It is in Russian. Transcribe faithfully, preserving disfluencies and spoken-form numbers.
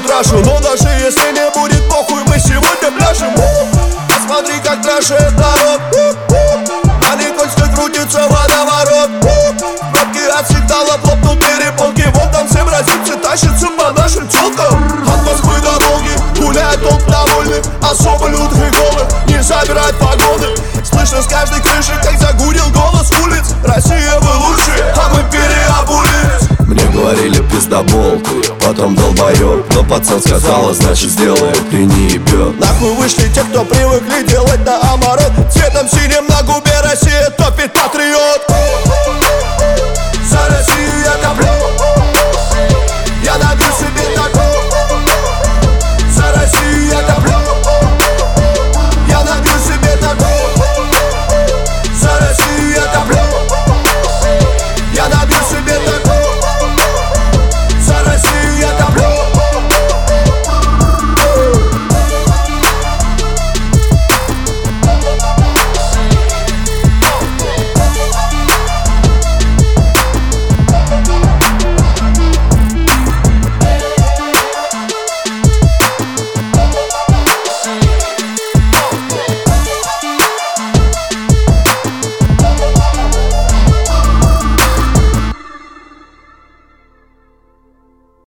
трашу. Но даже если не будет похуй, мы сегодня пляшем. Посмотри, как трэшит народ. На Никольской крутится водоворот. Пробки от сигналов лопнут перепонки. Вон там все бразильцы тащатся по нашим телкам. От Москвы до Волги гуляет толп довольных. Особо лютых и голых не забирать погоны. Слышно с каждой крыши, как загудел голос улиц. Россия, вы лучшие, а мы переобулись. Мне говорили пиздобол, ты потом долбоёб. Но пацан сказала, значит сделает, ты не ебёт. Нахуй вышли те, кто привыкли делать наоборот. Цветом синим на губе Россия топит патриот. За Россию я коплю.